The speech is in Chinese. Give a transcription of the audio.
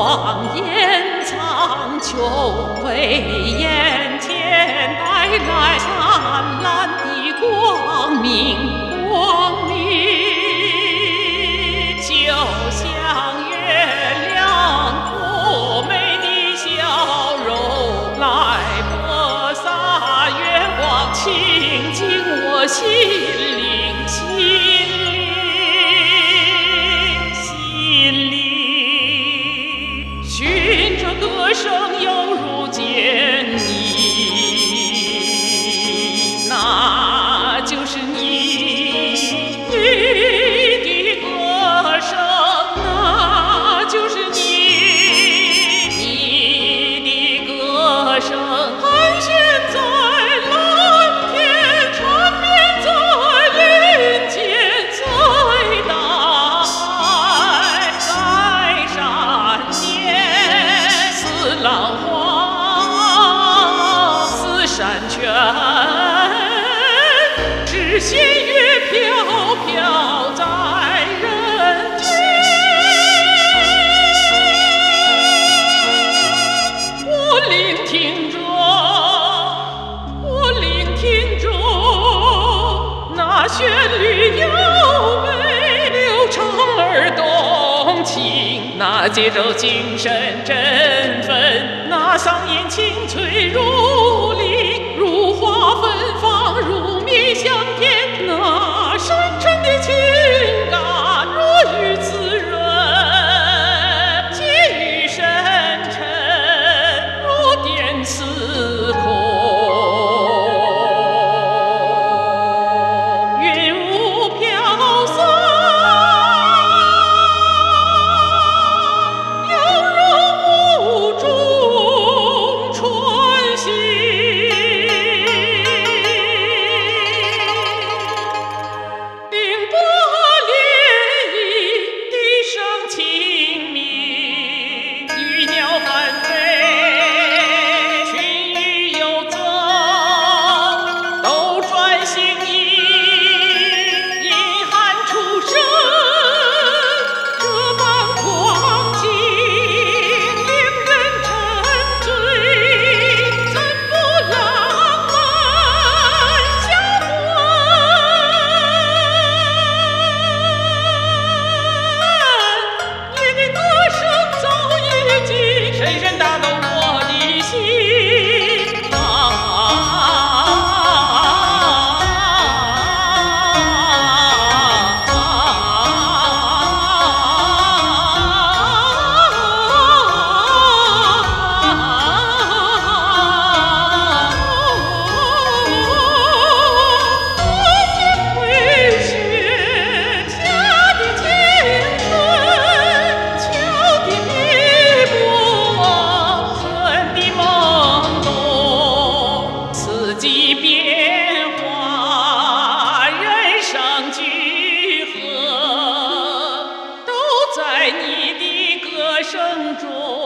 望掩藏，却为眼前带来灿烂的光明，光明就像月亮多美的笑容，来播撒月光，清净我心灵，心灵。循着歌声犹如见你，那就是你的歌声，那就是你的歌声，盘旋在蓝天，缠绵在林间，在大海，在山巅，似浪花，似山泉，只羡月飘飘在人间。我聆听着，我聆听着那旋律优美，流畅而动情，那节奏精神振奋，那嗓音清脆如铃，如花芬芳，如蜜香甜，那深沉的情感如雨滋润，寄予深沉，如电刺空，云雾飘散，犹如雾中春熙。凌波涟漪，笛声清明，鱼鸟翻飞，群鱼游走，斗转星移，隐含出生，这般光景令人沉醉，怎不浪漫销魂？你的歌声早已经深深打动我的心回雪下的青春，悄地弥补我恨的懵懂，四季变化，人生聚合，都在你的歌声中。